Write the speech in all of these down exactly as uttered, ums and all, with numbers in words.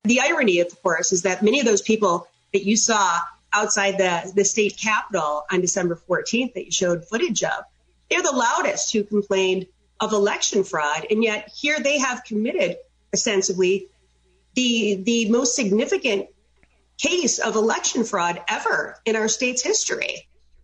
the irony, of course, is that many of those people that you saw outside the, the state capitol on December fourteenth that you showed footage of, they're the loudest who complained of election fraud. And yet here they have committed, ostensibly, the the most significant case of election fraud ever in our state's history.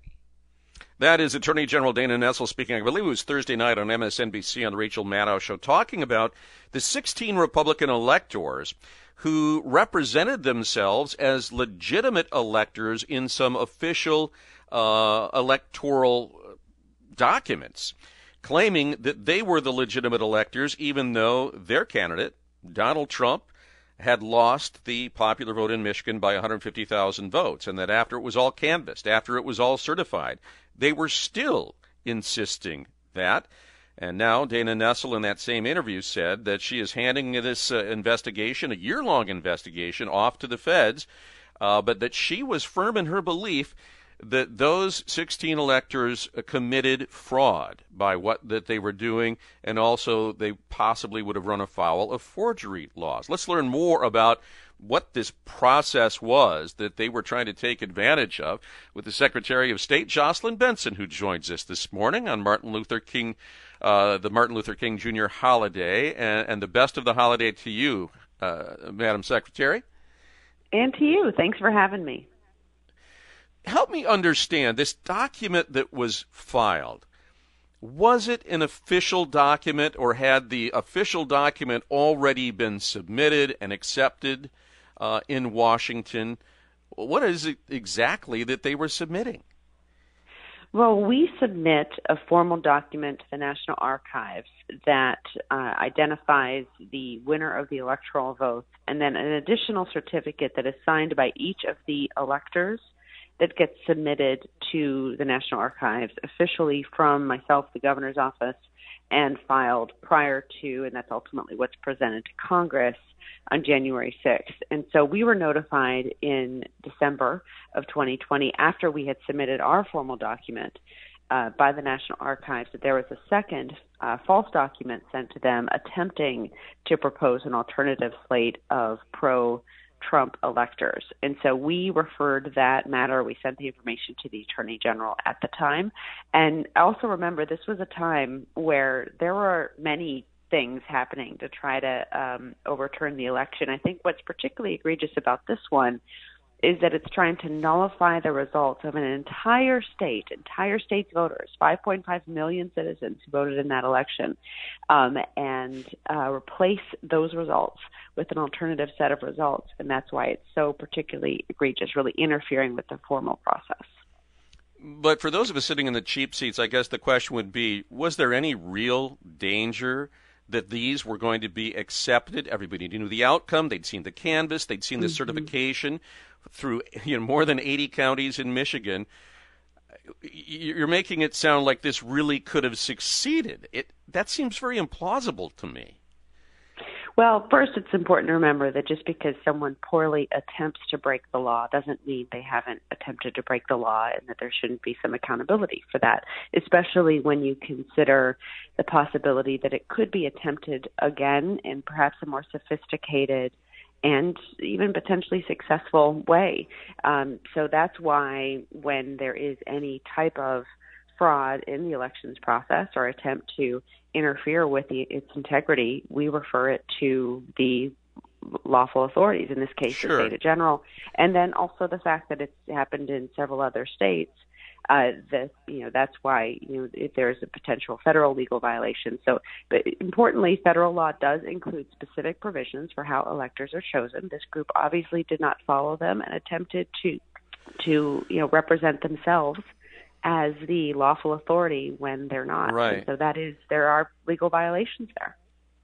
That is Attorney General Dana Nessel speaking. I believe it was Thursday night on M S N B C on the Rachel Maddow Show, talking about the sixteen Republican electors who represented themselves as legitimate electors in some official uh, electoral documents, claiming that they were the legitimate electors, even though their candidate, Donald Trump, had lost the popular vote in Michigan by one hundred fifty thousand votes, and that after it was all canvassed, after it was all certified, they were still insisting that. And now Dana Nessel in that same interview said that she is handing this uh, investigation, a year-long investigation, off to the feds, uh, but that she was firm in her belief that those sixteen electors committed fraud by what that they were doing, and also they possibly would have run afoul of forgery laws. Let's learn more about what this process was that they were trying to take advantage of with the Secretary of State, Jocelyn Benson, who joins us this morning on Martin Luther King, uh, the Martin Luther King Junior holiday, and, and the best of the holiday to you, uh, Madam Secretary. And to you. Thanks for having me. Help me understand this document that was filed. Was it an official document, or had the official document already been submitted and accepted uh, in Washington? What is it exactly that they were submitting? Well, we submit a formal document to the National Archives that uh, identifies the winner of the electoral vote, and then an additional certificate that is signed by each of the electors that gets submitted to the National Archives officially from myself, the governor's office, and filed prior to, and that's ultimately what's presented to Congress on January sixth. And so we were notified in December of twenty twenty, after we had submitted our formal document uh, by the National Archives, that there was a second uh, false document sent to them attempting to propose an alternative slate of pro Trump electors. And so we referred that matter. We sent the information to the Attorney General at the time. And also remember, this was a time where there were many things happening to try to um, overturn the election. I think what's particularly egregious about this one is that it's trying to nullify the results of an entire state, entire state's voters, five point five million citizens who voted in that election, um, and uh, replace those results with an alternative set of results. And that's why it's so particularly egregious, really interfering with the formal process. But for those of us sitting in the cheap seats, I guess the question would be, was there any real danger that these were going to be accepted? Everybody knew the outcome. They'd seen the canvass. They'd seen the mm-hmm. certification through you know more than eighty counties in Michigan. You're making it sound like this really could have succeeded. It that seems very implausible to me. Well, first, it's important to remember that just because someone poorly attempts to break the law doesn't mean they haven't attempted to break the law, and that there shouldn't be some accountability for that, especially when you consider the possibility that it could be attempted again in perhaps a more sophisticated and even potentially successful way. Um, so that's why when there is any type of fraud in the elections process or attempt to interfere with the, its integrity, we refer it to the lawful authorities, in this case, sure. the State General. And then also the fact that it's happened in several other states, uh, that, you know, that's why, you know, if there's a potential federal legal violation. So, but importantly, federal law does include specific provisions for how electors are chosen. This group obviously did not follow them and attempted to, to, you know, represent themselves as the lawful authority when they're not. Right. And so that is, there are legal violations there.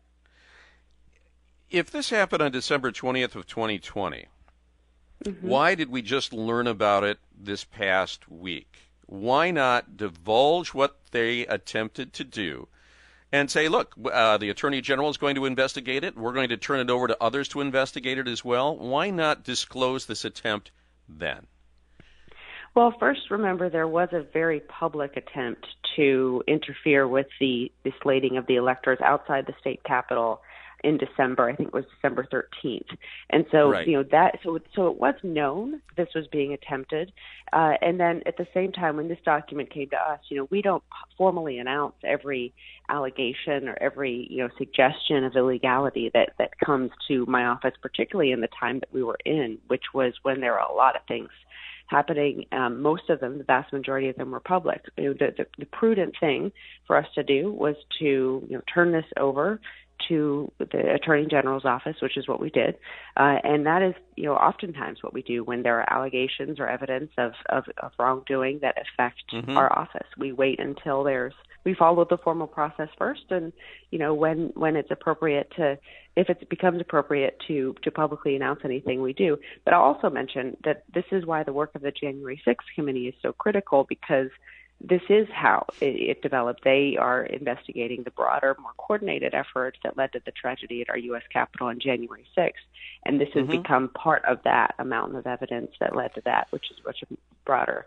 If this happened on December twentieth of twenty twenty, mm-hmm. why did we just learn about it this past week? Why not divulge what they attempted to do and say, look, uh, the Attorney General is going to investigate it. We're going to turn it over to others to investigate it as well. Why not disclose this attempt then? Well, first, remember, there was a very public attempt to interfere with the, the slating of the electors outside the state capitol in December. I think it was December thirteenth. And so, right. you know, that, so, so it was known this was being attempted. Uh, and then at the same time, when this document came to us, you know, we don't formally announce every allegation or every, you know, suggestion of illegality that, that comes to my office, particularly in the time that we were in, which was when there were a lot of things happening. Um, most of them, the vast majority of them, were public. You know, the, the, the prudent thing for us to do was to, you know, turn this over to the Attorney General's office, which is what we did. Uh, and that is, you know, oftentimes what we do when there are allegations or evidence of, of, of wrongdoing that affect mm-hmm. our office. We wait until there's, we follow the formal process first. And, you know, when, when it's appropriate to, if it becomes appropriate to, to publicly announce anything, we do. But I'll also mention that this is why the work of the January sixth committee is so critical, because this is how it, it developed. They are investigating the broader, more coordinated effort that led to the tragedy at our U S Capitol on January sixth. And this has mm-hmm. become part of that, a mountain of evidence that led to that, which is much a broader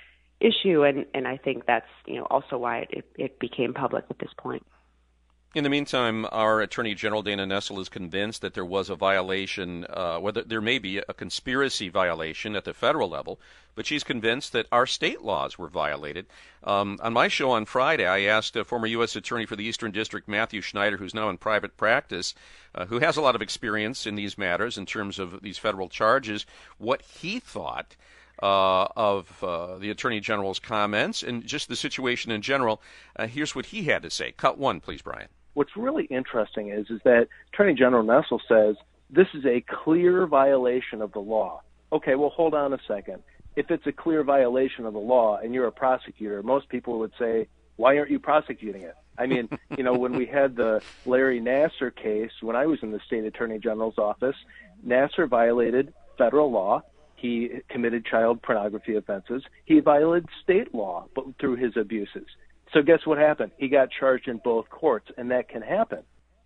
issue. And, and I think that's, you know, also why it, it became public at this point. In the meantime, our Attorney General, Dana Nessel, is convinced that there was a violation, uh, whether there may be a conspiracy violation at the federal level, but she's convinced that our state laws were violated. Um, on my show on Friday, I asked a former U S Attorney for the Eastern District, Matthew Schneider, who's now in private practice, uh, who has a lot of experience in these matters in terms of these federal charges, what he thought Uh, of uh, the Attorney General's comments and just the situation in general. Uh, here's what he had to say. Cut one, please, Brian. What's really interesting is, is that Attorney General Nessel says this is a clear violation of the law. Okay, well, hold on a second. If it's a clear violation of the law and you're a prosecutor, most people would say, why aren't you prosecuting it? I mean, you know, when we had the Larry Nassar case, when I was in the state Attorney General's office, Nassar violated federal law. He committed child pornography offenses. He violated state law but through his abuses. So guess what happened? He got charged in both courts, and that can happen.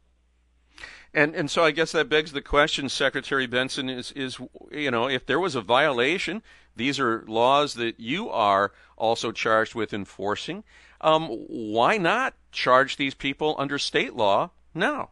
And and so I guess that begs the question, Secretary Benson, is, is you know, if there was a violation, these are laws that you are also charged with enforcing, um, why not charge these people under state law now?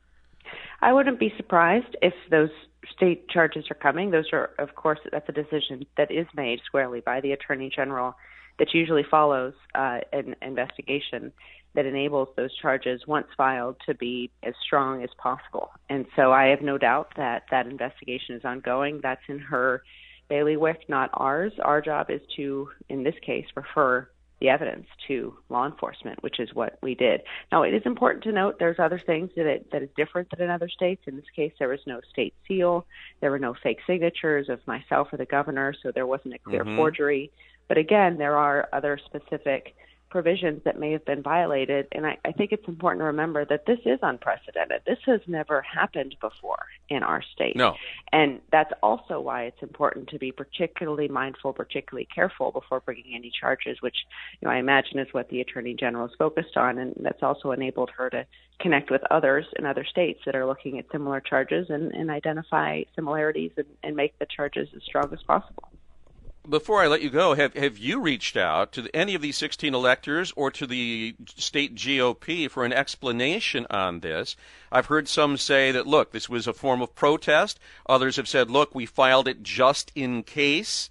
I wouldn't be surprised if those state charges are coming. Those are, of course, that's a decision that is made squarely by the Attorney General that usually follows uh, an investigation that enables those charges, once filed, to be as strong as possible. And so I have no doubt that that investigation is ongoing. That's in her bailiwick, not ours. Our job is to, in this case, refer the evidence to law enforcement, which is what we did. Now, it is important to note there's other things that it, that is different than in other states. In this case, there was no state seal. There were no fake signatures of myself or the governor, so there wasn't a clear mm-hmm. forgery. But again, there are other specific provisions that may have been violated, and I, I think it's important to remember that this is unprecedented. This has never happened before in our state. No. And that's also why it's important to be particularly mindful, particularly careful before bringing any charges, which, you know, I imagine is what the Attorney General is focused on, and that's also enabled her to connect with others in other states that are looking at similar charges and, and identify similarities and, and make the charges as strong as possible. Before I let you go, have have you reached out to any of these sixteen electors or to the state G O P for an explanation on this? I've heard some say that, look, this was a form of protest. Others have said, look, we filed it just in case,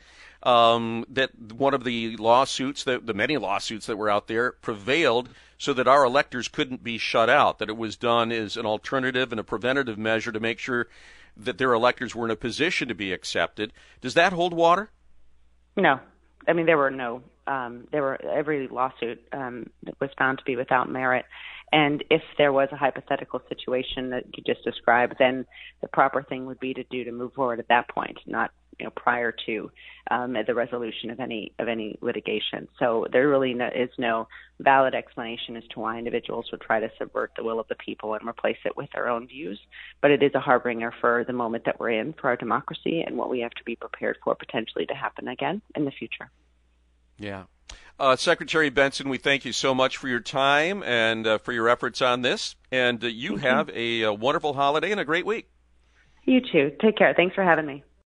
um, that one of the lawsuits, that the many lawsuits that were out there, prevailed so that our electors couldn't be shut out, that it was done as an alternative and a preventative measure to make sure that their electors were in a position to be accepted. Does that hold water? No. I mean, there were no, um, there were, every lawsuit um, was found to be without merit. And if there was a hypothetical situation that you just described, then the proper thing would be to do to move forward at that point, not, you know, prior to um, the resolution of any of any litigation. So there really no, is no valid explanation as to why individuals would try to subvert the will of the people and replace it with their own views. But it is a harbinger for the moment that we're in for our democracy and what we have to be prepared for potentially to happen again in the future. Yeah. Uh, Secretary Benson, we thank you so much for your time and uh, for your efforts on this. And uh, you thank have you. a, a wonderful holiday and a great week. You too. Take care. Thanks for having me.